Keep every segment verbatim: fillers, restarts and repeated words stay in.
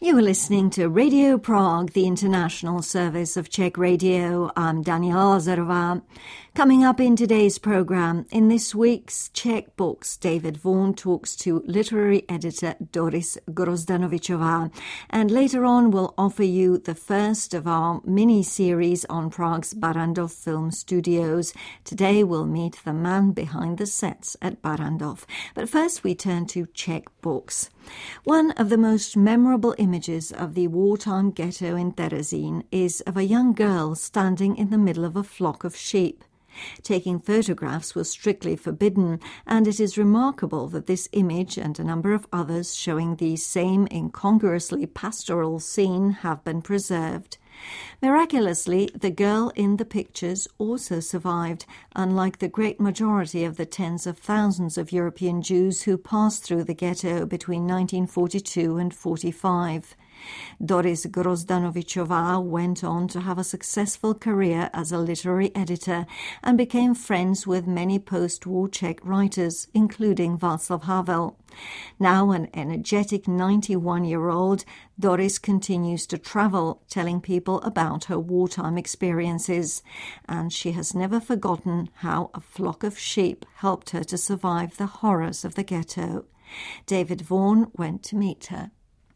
You are listening to Radio Prague, the international service of Czech Radio. I'm Daniela Lazarová. Coming up in today's programme, in this week's Czech Books, David Vaughan talks to literary editor Doris Grozdanovičová. And later on, we'll offer you the first of our mini-series on Prague's Barrandov Film Studios. Today, we'll meet the man behind the sets at Barrandov. But first, we turn to Czech Books. One of the most memorable images of the wartime ghetto in Terezín is of a young girl standing in the middle of a flock of sheep. Taking photographs was strictly forbidden, and it is remarkable that this image and a number of others showing the same incongruously pastoral scene have been preserved. Miraculously, the girl in the pictures also survived, unlike the great majority of the tens of thousands of European Jews who passed through the ghetto between nineteen forty-two and forty-five. Doris Grozdanovičová went on to have a successful career as a literary editor and became friends with many post-war Czech writers, including Václav Havel. Now an energetic ninety-one-year-old, Doris continues to travel, telling people about her wartime experiences, and she has never forgotten how a flock of sheep helped her to survive the horrors of the ghetto. David Vaughan went to meet her.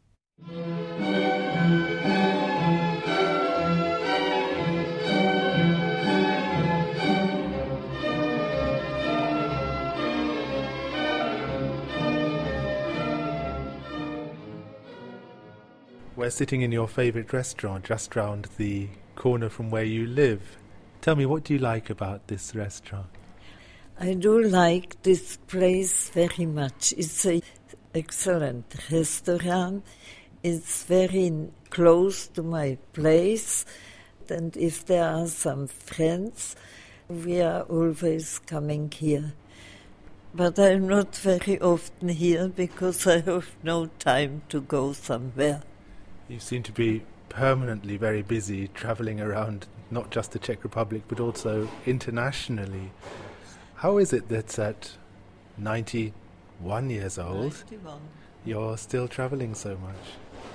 We're sitting in your favourite restaurant just round the corner from where you live. Tell me, what do you like about this restaurant? I do like this place very much. It's an excellent restaurant. It's very close to my place, and if there are some friends, we are always coming here. But I'm not very often here because I have no time to go somewhere. You seem to be permanently very busy travelling around not just the Czech Republic but also internationally. How is it that at ninety-one years old ninety-one. You're still travelling so much?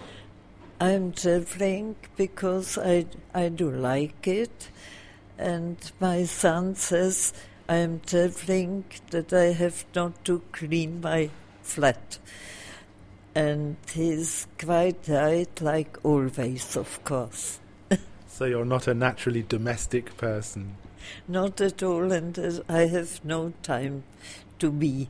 I'm travelling because I, I do like it, and my son says I'm travelling that I have not to clean my flat. And he's quite right, like always, of course. So you're not a naturally domestic person? Not at all, and I have no time to be.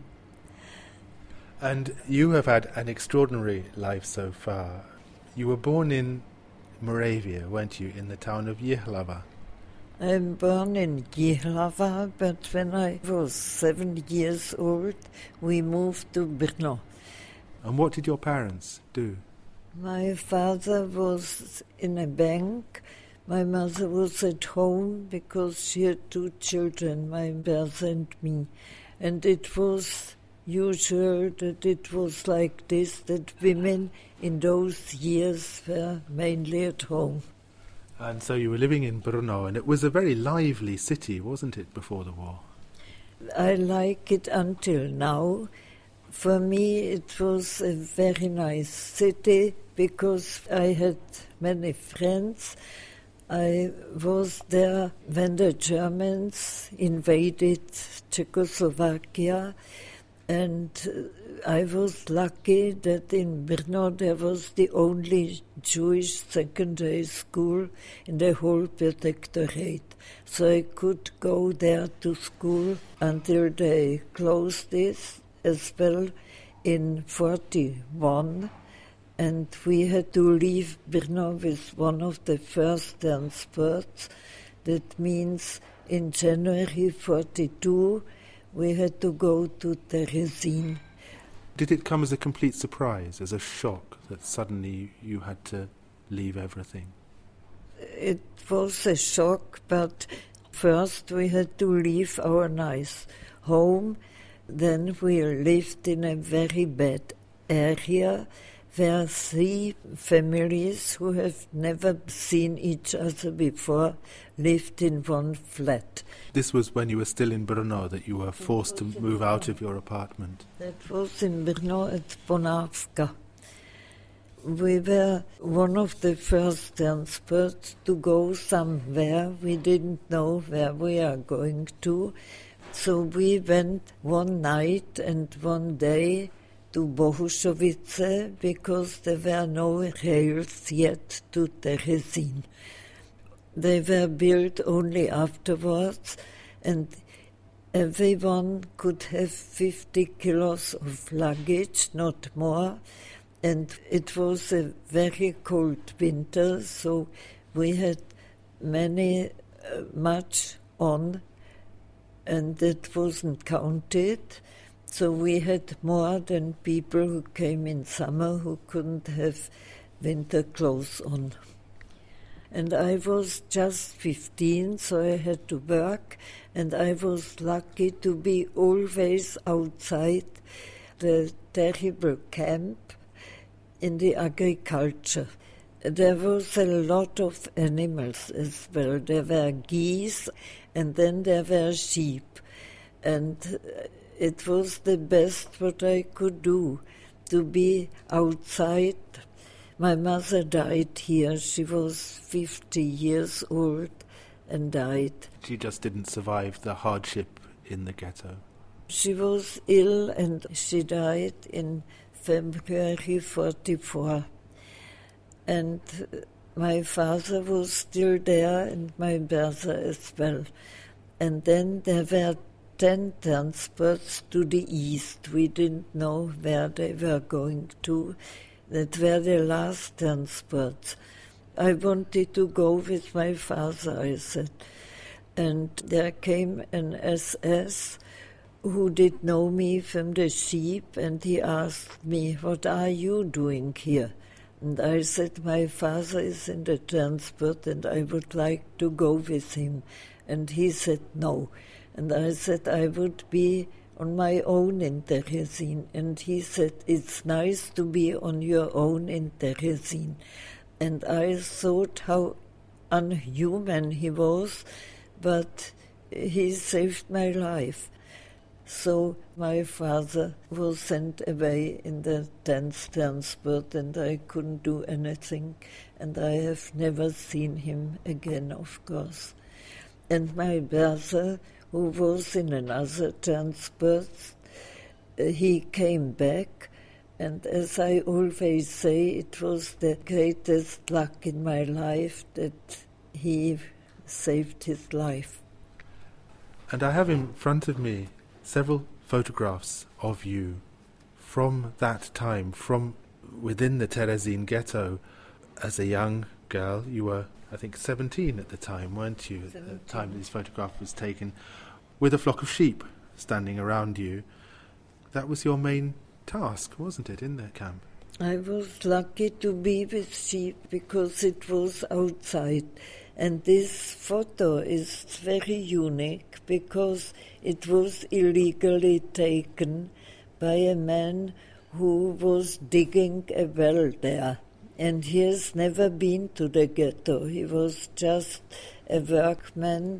And you have had an extraordinary life so far. You were born in Moravia, weren't you, in the town of Jihlava? I'm born in Jihlava, but when I was seven years old, we moved to Brno. And what did your parents do? My father was in a bank. My mother was at home because she had two children, my brother and me. And it was usual that it was like this, that women in those years were mainly at home. And so you were living in Brno, and it was a very lively city, wasn't it, before the war? I like it until now. For me, it was a very nice city because I had many friends. I was there when the Germans invaded Czechoslovakia, and I was lucky that in Brno there was the only Jewish secondary school in the whole protectorate. So I could go there to school until they closed it as well in forty-one. And we had to leave Brno with one of the first transports. That means in January forty-two, we had to go to Terezín. Did it come as a complete surprise, as a shock, that suddenly you had to leave everything? It was a shock, but first we had to leave our nice home. Then we lived in a very bad area where three families who have never seen each other before lived in one flat. This was when you were still in Brno, that you were forced to move out of your apartment? That was in Brno at Bonávka. We were one of the first transports to go somewhere. We didn't know where we are going to. So we went one night and one day to Bohušovice because there were no rails yet to Terezín. They were built only afterwards, and everyone could have fifty kilos of luggage, not more. And it was a very cold winter, so we had many, uh, much on, and it wasn't counted. So we had more than people who came in summer who couldn't have winter clothes on. And I was just fifteen, so I had to work, and I was lucky to be always outside the terrible camp in the agriculture. There was a lot of animals as well. There were geese, and then there were sheep. And it was the best what I could do, to be outside. My mother died here. She was fifty years old and died. She just didn't survive the hardship in the ghetto. She was ill and she died in February forty-four. And my father was still there and my brother as well. And then there were ten transports to the east. We didn't know where they were going to. That were the last transports. I wanted to go with my father, I said. And there came an S S who did know me from the sheep, and he asked me, "What are you doing here?" And I said, "My father is in the transport and I would like to go with him." And he said, "No." And I said, "I would be on my own in Terezín." And he said, "It's nice to be on your own in Terezín." And I thought how unhuman he was, but he saved my life. So my father was sent away in the tenth transport, and I couldn't do anything, and I have never seen him again, of course. And my brother, who was in another transport, he came back, and as I always say, it was the greatest luck in my life that he saved his life. And I have in front of me several photographs of you from that time, from within the Terezín ghetto. As a young girl, you were, I think, seventeen at the time, weren't you, at the time this photograph was taken, with a flock of sheep standing around you. That was your main task, wasn't it, in the camp? I was lucky to be with sheep because it was outside. And this photo is very unique because it was illegally taken by a man who was digging a well there. And he has never been to the ghetto. He was just a workman.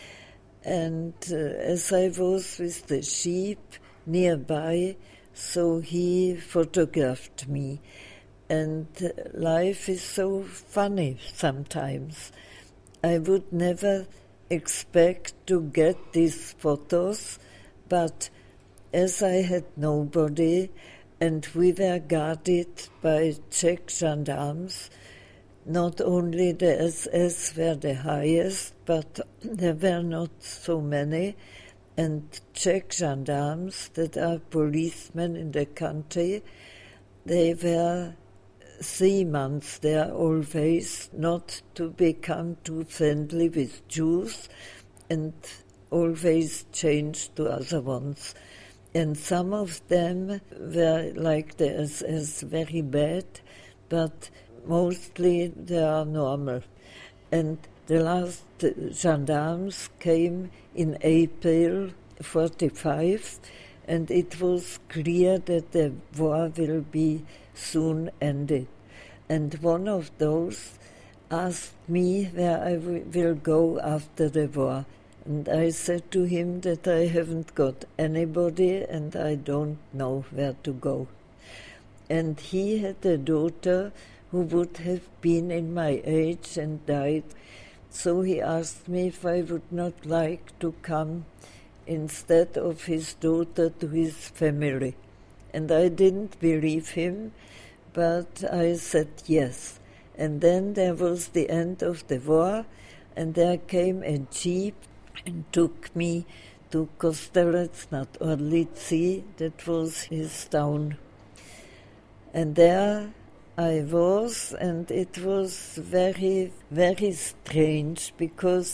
And uh, as I was with the sheep nearby, so he photographed me. And uh, life is so funny sometimes. I would never expect to get these photos, but as I had nobody and we were guarded by Czech gendarmes, not only the S S were the highest, but there were not so many, and Czech gendarmes that are policemen in the country, they were three months there always, not to become too friendly with Jews, and always changed to other ones. And some of them were like the S S very bad, but mostly they are normal. And the last gendarmes came in April forty-five, and it was clear that the war will be soon ended. And one of those asked me where I w- will go after the war. And I said to him that I haven't got anybody and I don't know where to go. And he had a daughter who would have been in my age and died. So he asked me if I would not like to come instead of his daughter to his family. And I didn't believe him, but I said yes. And then there was the end of the war, and there came a jeep and took me to Kostelec nad Orlicí, that was his town. And there I was, and it was very, very strange, because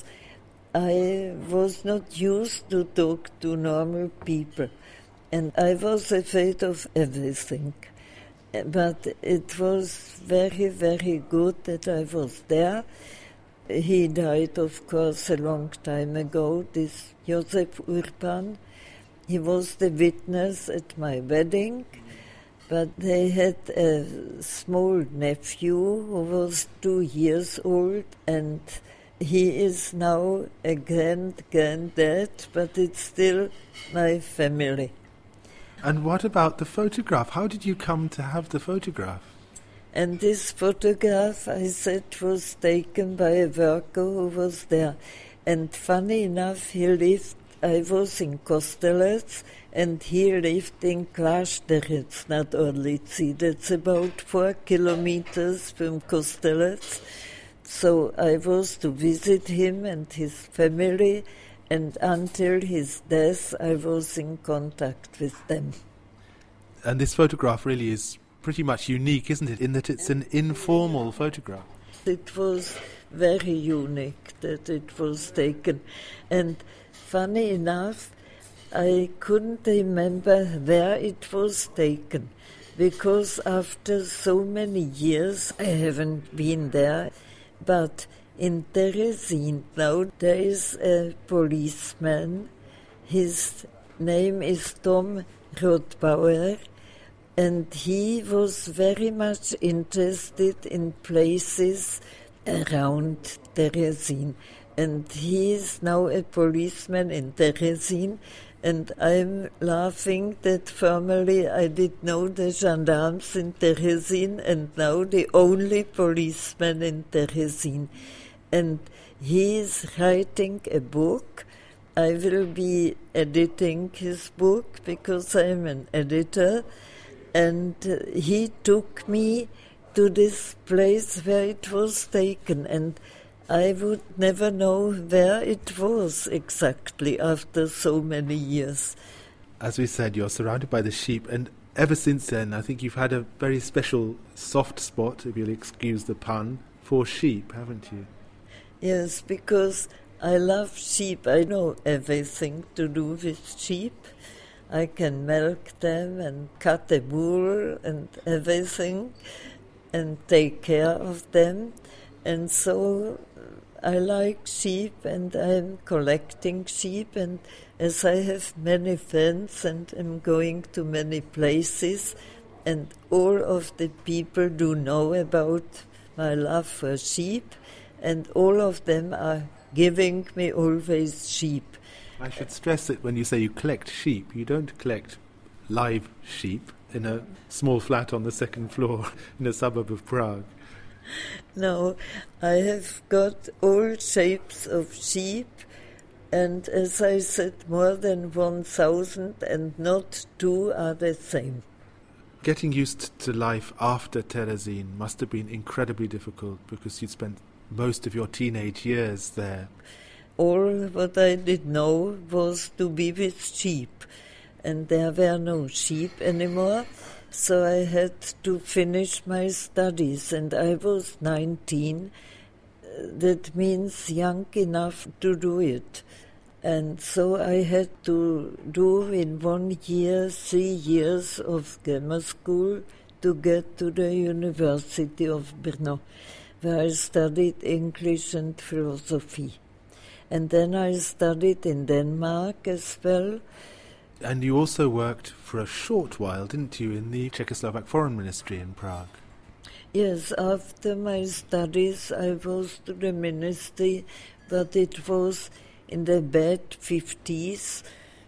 I was not used to talk to normal people, and I was afraid of everything. But it was very, very good that I was there. He died, of course, a long time ago, this Josef Urban. He was the witness at my wedding, but they had a small nephew who was two years old, and he is now a grand-granddad, but it's still my family. And what about the photograph? How did you come to have the photograph? And this photograph, I said, was taken by a worker who was there. And funny enough, he lived, I was in Kostelec, and he lived in Klášterec nad Orlicí. That's about four kilometers from Kostelec. So I was to visit him and his family, and until his death I was in contact with them. And this photograph really is pretty much unique, isn't it, in that it's an informal photograph? It was very unique that it was taken. And funny enough, I couldn't remember where it was taken, because after so many years I haven't been there. But in Terezín now there is a policeman. His name is Tom Rothbauer, and he was very much interested in places around Terezín. And he is now a policeman in Terezín, and I'm laughing that formerly I did know the gendarmes in Terezín, and now the only policeman in Terezín. And he is writing a book. I will be editing his book because I'm an editor. And uh, he took me to this place where it was taken, and I would never know where it was exactly after so many years. As we said, you're surrounded by the sheep, and ever since then I think you've had a very special soft spot, if you'll excuse the pun, for sheep, haven't you? Yes, because I love sheep. I know everything to do with sheep. I can milk them and cut the wool and everything and take care of them. And so I like sheep, and I'm collecting sheep, and as I have many friends and am going to many places, and all of the people do know about my love for sheep, and all of them are giving me always sheep. I should stress that when you say you collect sheep, you don't collect live sheep in a small flat on the second floor in a suburb of Prague. No, I have got all shapes of sheep, and as I said, more than one thousand, and not two are the same. Getting used to life after Terezín must have been incredibly difficult, because you spent most of your teenage years there. All what I did know was to be with sheep, and there were no sheep anymore. So I had to finish my studies, and I was nineteen. That means young enough to do it. And so I had to do in one year three years of grammar school to get to the University of Brno, where I studied English and philosophy. And then I studied in Denmark as well. And you also worked for a short while, didn't you, in the Czechoslovak Foreign Ministry in Prague? Yes, after my studies I was to the ministry, but it was in the bad fifties,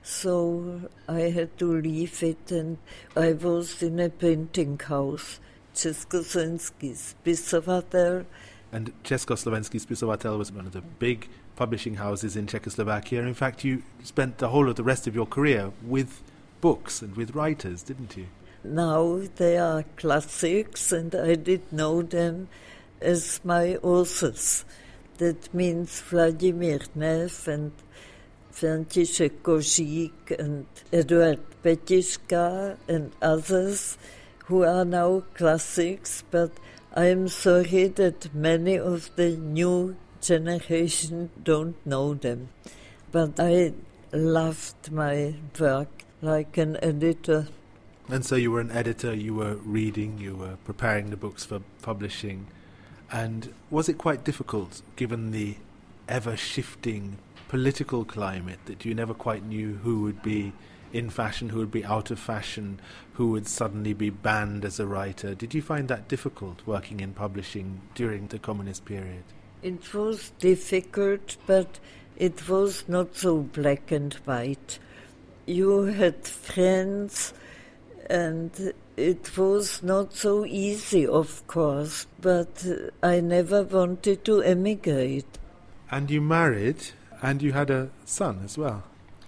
so I had to leave it, and I was in a printing house, Československý spisovatel. And Československý spisovatel was one of the big publishing houses in Czechoslovakia. In fact, you spent the whole of the rest of your career with books and with writers, didn't you? Now they are classics, and I did know them as my authors. That means Vladimír Neff and František Kožík and Eduard Petiška and others who are now classics, but I am sorry that many of the new generation don't know them. But I loved my work like an editor. And so you were an editor, you were reading, you were preparing the books for publishing. And was it quite difficult, given the ever-shifting political climate, that you never quite knew who would be in fashion, who would be out of fashion, who would suddenly be banned as a writer? Did you find that difficult, working in publishing during the communist period? It was difficult, but it was not so black and white. You had friends, and it was not so easy, of course, but I never wanted to emigrate. And you married, and you had a son as well.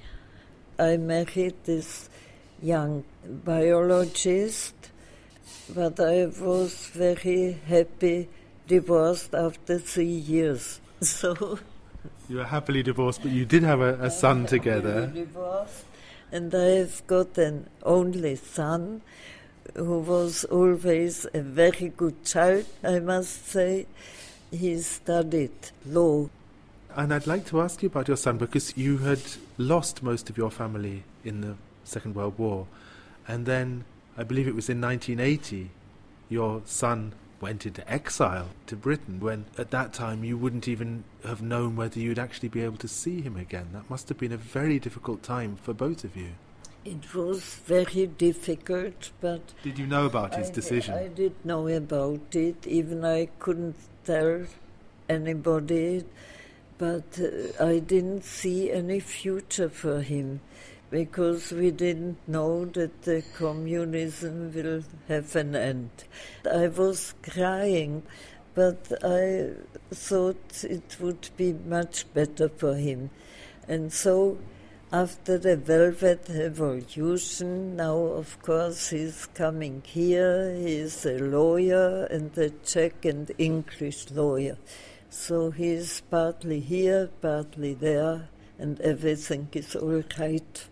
I married this young biologist, but I was very happy divorced after three years. So you were happily divorced, but you did have a, a son together. Divorced, and I have got an only son who was always a very good child, I must say. He studied law. And I'd like to ask you about your son, because you had lost most of your family in the Second World War. And then, I believe it was in nineteen eighty, your son went into exile to Britain, when at that time you wouldn't even have known whether you'd actually be able to see him again. That must have been a very difficult time for both of you. It was very difficult, but... Did you know about his I, decision? I did know about it, even I couldn't tell anybody, but uh, I didn't see any future for him, because we didn't know that the communism will have an end. I was crying, but I thought it would be much better for him. And so, after the Velvet Revolution, now of course he's coming here, he's a lawyer and a Czech and English lawyer. So he's partly here, partly there, and everything is all right.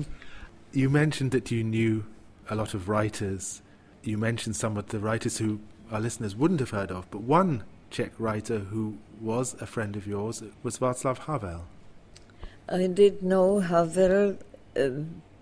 You mentioned that you knew a lot of writers. You mentioned some of the writers who our listeners wouldn't have heard of, but one Czech writer who was a friend of yours was Václav Havel. I did know Havel uh,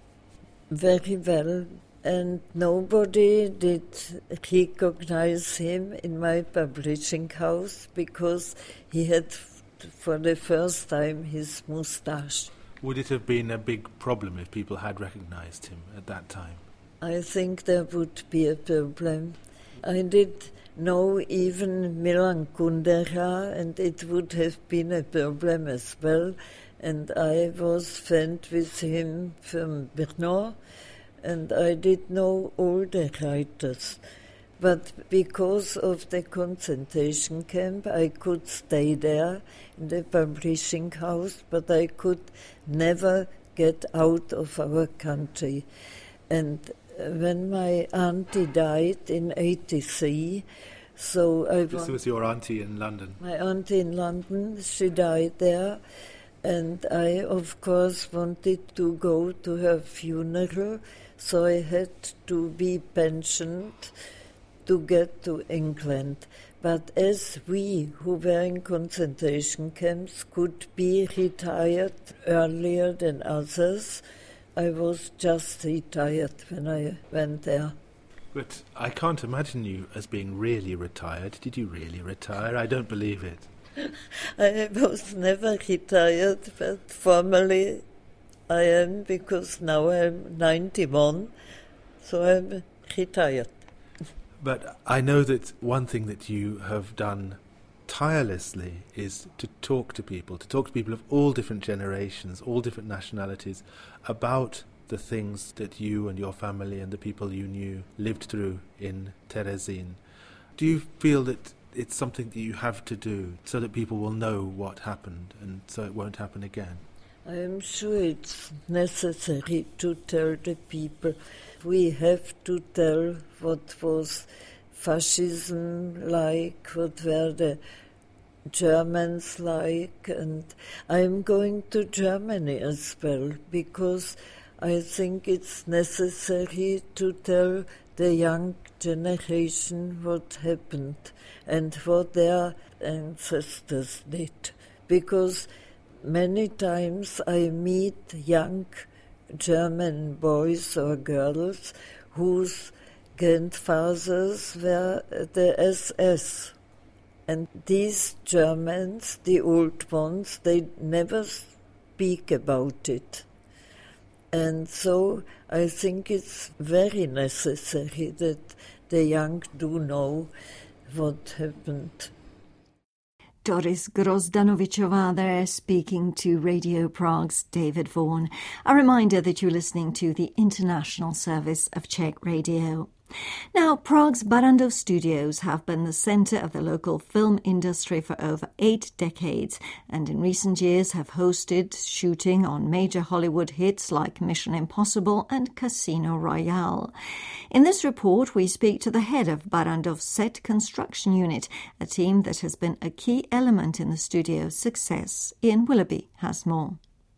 very well, and nobody did recognize him in my publishing house because he had, for the first time, his moustache. Would it have been a big problem if people had recognized him at that time? I think there would be a problem. I did know even Milan Kundera, and it would have been a problem as well. And I was friend with him from Brno, and I did know all the writers. But because of the concentration camp, I could stay there in the publishing house, but I could never get out of our country. And when my auntie died in eighty-three, so I... This was your auntie in London? My auntie in London, she died there. And I, of course, wanted to go to her funeral, so I had to be pensioned to get to England. But as we, who were in concentration camps, could be retired earlier than others, I was just retired when I went there. But I can't imagine you as being really retired. Did you really retire? I don't believe it. I was never retired, but formally I am, because now I'm ninety-one, so I'm retired. But I know that one thing that you have done tirelessly is to talk to people, to talk to people of all different generations, all different nationalities, about the things that you and your family and the people you knew lived through in Terezin. Do you feel that it's something that you have to do so that people will know what happened and so it won't happen again? I am sure it's necessary to tell the people. We have to tell what was fascism like, what were the Germans like, and I'm going to Germany as well because I think it's necessary to tell the young generation what happened and what their ancestors did. Because many times I meet young German boys or girls whose grandfathers were the S S. And these Germans, the old ones, they never speak about it. And so I think it's very necessary that the young do know what happened. Doris Grozdanovičová there speaking to Radio Prague's David Vaughan. A reminder that you're listening to the international service of Czech Radio. Now, Prague's Barrandov studios have been the centre of the local film industry for over eight decades and in recent years have hosted shooting on major Hollywood hits like Mission Impossible and Casino Royale. In this report, we speak to the head of Barrandov's set construction unit, a team that has been a key element in the studio's success. Ian Willoughby has more.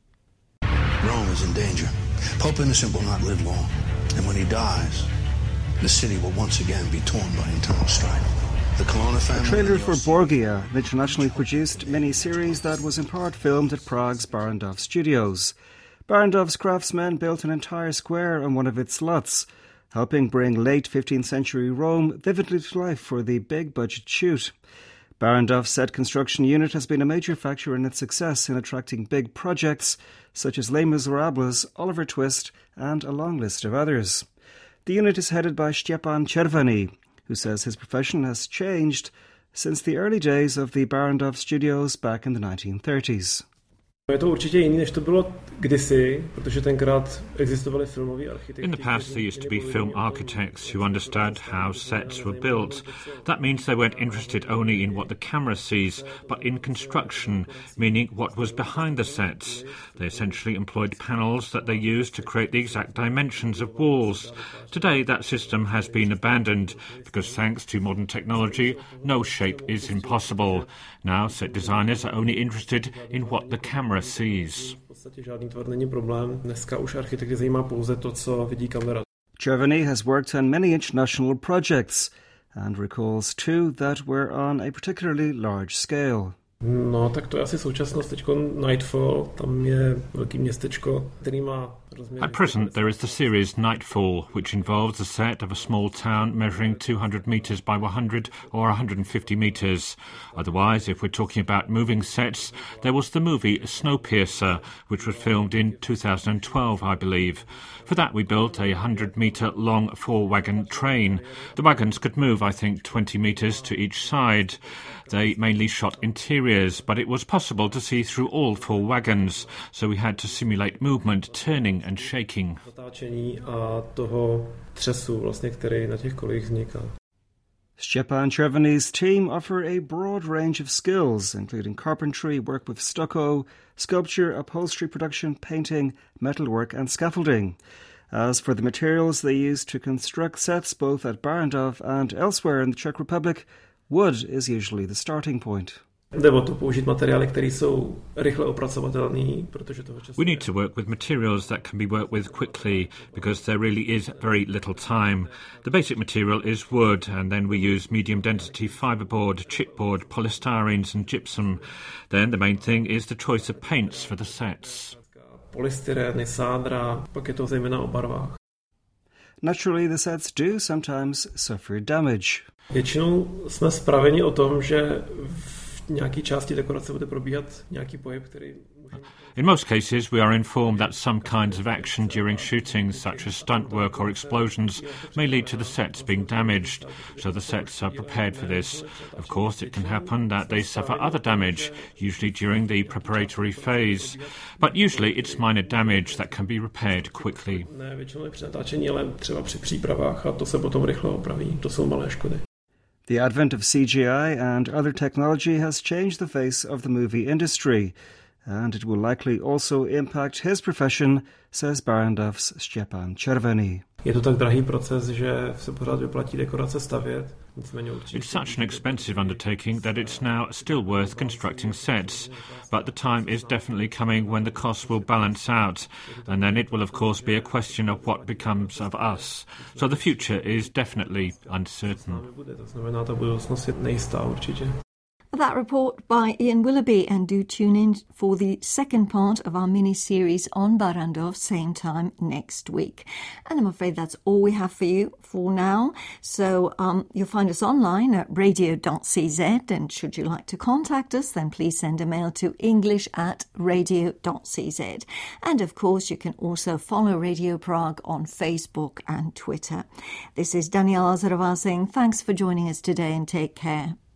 Rome is in danger. Pope Innocent will not live long, and when he dies, the city will once again be torn by internal strife. The Colonna family... A trailer for Borgia, an internationally produced mini-series that was in part filmed at Prague's Barrandov studios. Barrandov's craftsmen built an entire square on one of its lots, helping bring late fifteenth century Rome vividly to life for the big-budget shoot. Barrandov's set construction unit has been a major factor in its success in attracting big projects such as Les Miserables, Oliver Twist and a long list of others. The unit is headed by Stepan Červený, who says his profession has changed since the early days of the Barrandov studios back in the nineteen thirties. Je to určitě jiný, než to bylo kdysi, protože tenkrát existovali filmoví architekti. In the past there used to be film architects who understood how sets were built. That means they weren't interested only in what the camera sees, but in construction, meaning what was behind the sets. They essentially employed panels that they used to create the exact dimensions of walls. Today that system has been abandoned because thanks to modern technology, no shape is impossible. Now set designers are only interested in what the camera sees. Červený has worked on many international projects and recalls two that were on a particularly large scale. No, tak to je asi současnost teďko Nightfall, tam je velký městečko, který má rozměry. At present there is the series Nightfall, which involves a set of a small town measuring two hundred metres by one hundred or one hundred fifty metres. Otherwise, if we're talking about moving sets, there was the movie Snowpiercer, which was filmed in two thousand twelve, I believe. For that we built a one hundred metre long four-wagon train. The wagons could move, I think, twenty metres to each side. They mainly shot interiors, but it was possible to see through all four wagons, so we had to simulate movement, turning and shaking. Stepan Červeny's team offer a broad range of skills, including carpentry, work with stucco, sculpture, upholstery production, painting, metalwork and scaffolding. As for the materials they use to construct sets both at Barrandov and elsewhere in the Czech Republic, wood is usually the starting point. We need to work with materials that can be worked with quickly because there really is very little time. The basic material is wood, and then we use medium density fibreboard, chipboard, polystyrenes and gypsum. Then the main thing is the choice of paints for the sets. Naturally, the sets do sometimes suffer damage. Většinou jsme spraveni o tom, že v nějaké části dekorace bude probíhat nějaký pohyb, který In most cases, we are informed that some kinds of action during shooting, such as stunt work or explosions, may lead to the sets being damaged, so the sets are prepared for this. Of course, it can happen that they suffer other damage, usually during the preparatory phase, but usually it's minor damage that can be repaired quickly. The advent of C G I and other technology has changed the face of the movie industry, and it will likely also impact his profession, says Barrandov's Stepan Červený. It's such an expensive undertaking that it's now still worth constructing sets, but the time is definitely coming when the costs will balance out, and then it will of course be a question of what becomes of us. So the future is definitely uncertain. That report by Ian Willoughby, and do tune in for the second part of our mini-series on Barrandov, same time next week. And I'm afraid that's all we have for you for now. So um, you'll find us online at radio dot c z, and should you like to contact us, then please send a mail to english at radio dot c z. And of course, you can also follow Radio Prague on Facebook and Twitter. This is Daniela Azarová saying thanks for joining us today and take care.